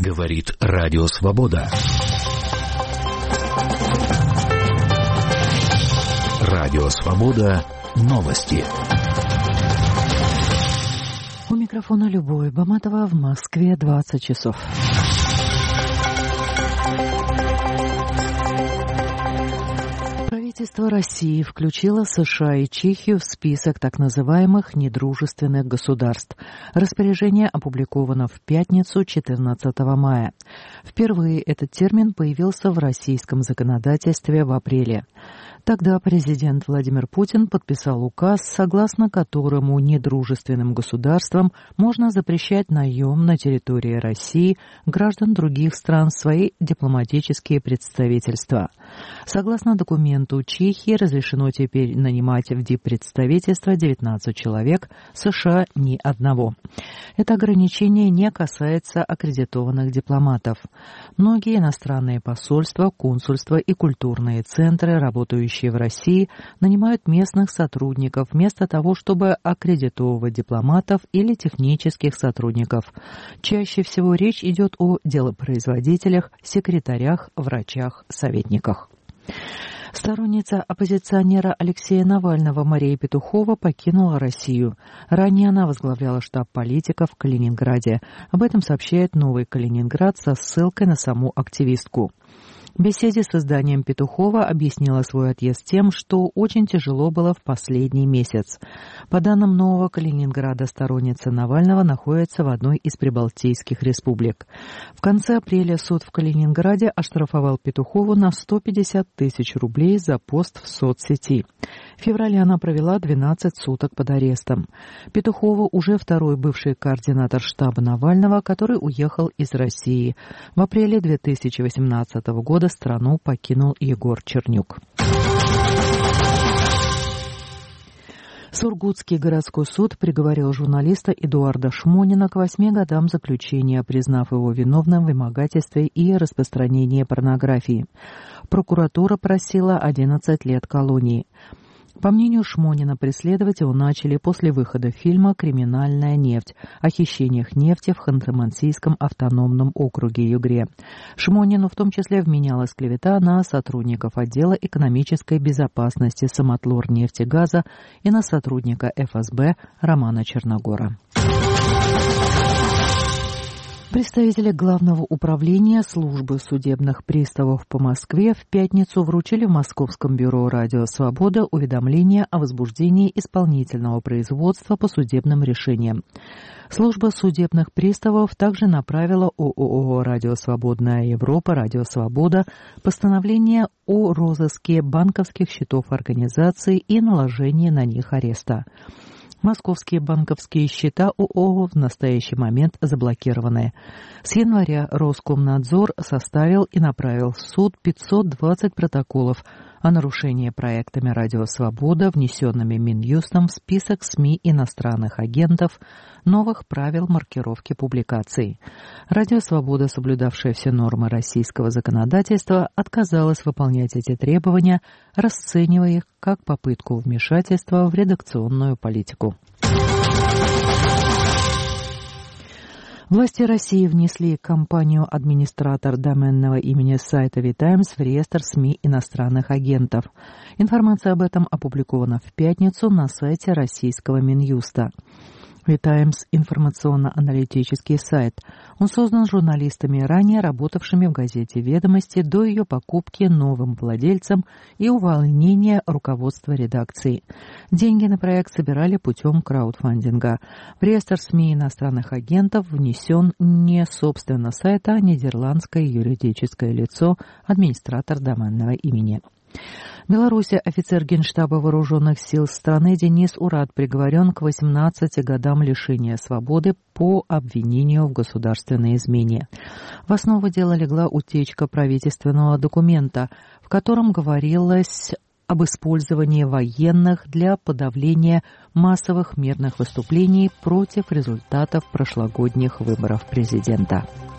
Говорит Радио Свобода. Радио Свобода. Новости. У микрофона Любовь Баматова, в Москве 20 часов. Правительство России включило США и Чехию в список так называемых недружественных государств. Распоряжение опубликовано в пятницу, 14 мая. Впервые этот термин появился в российском законодательстве в апреле. Тогда президент Владимир Путин подписал указ, согласно которому недружественным государствам можно запрещать наем на территории России граждан других стран в свои дипломатические представительства. Согласно документу, Чехии разрешено теперь нанимать в диппредставительство 19 человек, США – ни одного. Это ограничение не касается аккредитованных дипломатов. Многие иностранные посольства, консульства и культурные центры, работающие в России, нанимают местных сотрудников вместо того, чтобы аккредитовывать дипломатов или технических сотрудников. Чаще всего речь идет о делопроизводителях, секретарях, врачах, советниках. Сторонница оппозиционера Алексея Навального Мария Петухова покинула Россию. Ранее она возглавляла штаб политиков в Калининграде. Об этом сообщает «Новый Калининград» со ссылкой на саму активистку. В беседе с изданием Петухова объяснила свой отъезд тем, что очень тяжело было в последний месяц. По данным Нового Калининграда, сторонница Навального находится в одной из прибалтийских республик. В конце апреля суд в Калининграде оштрафовал Петухову на 150 тысяч рублей за пост в соцсети. В феврале она провела 12 суток под арестом. Петухова уже второй бывший координатор штаба Навального, который уехал из России. В апреле 2018 года страну покинул Егор Чернюк. Сургутский городской суд приговорил журналиста Эдуарда Шмонина к 8 годам заключения, признав его виновным в вымогательстве и распространении порнографии. Прокуратура просила 11 лет колонии. По мнению Шмонина, преследовать его начали после выхода фильма «Криминальная нефть» о хищениях нефти в Ханты-Мансийском автономном округе Югре. Шмонину в том числе вменялась клевета на сотрудников отдела экономической безопасности Самотлор-нефтегаза и на сотрудника ФСБ Романа Черногора. Представители Главного управления службы судебных приставов по Москве в пятницу вручили в Московском бюро «Радио Свобода» уведомление о возбуждении исполнительного производства по судебным решениям. Служба судебных приставов также направила ООО «Радио Свободная Европа», «Радио Свобода» постановление о розыске банковских счетов организации и наложении на них ареста. Московские банковские счета ООО в настоящий момент заблокированы. С января Роскомнадзор составил и направил в суд 520 протоколов о нарушении проектами «Радио Свобода», внесенными Минюстом в список СМИ иностранных агентов, новых правил маркировки публикаций. «Радио Свобода», соблюдавшая все нормы российского законодательства, отказалась выполнять эти требования, расценивая их как попытку вмешательства в редакционную политику. Власти России внесли компанию «Администратор доменного имени сайта VTimes» в реестр СМИ иностранных агентов. Информация об этом опубликована в пятницу на сайте российского Минюста. VTimes – информационно-аналитический сайт. Он создан журналистами, ранее работавшими в газете «Ведомости» до ее покупки новым владельцам и увольнения руководства редакции. Деньги на проект собирали путем краудфандинга. В реестр СМИ иностранных агентов внесен не собственно сайт, а нидерландское юридическое лицо, администратор доменного имени. В Беларуси офицер Генштаба вооруженных сил страны Денис Урат приговорен к 18 годам лишения свободы по обвинению в государственной измене. В основу дела легла утечка правительственного документа, в котором говорилось об использовании военных для подавления массовых мирных выступлений против результатов прошлогодних выборов президента.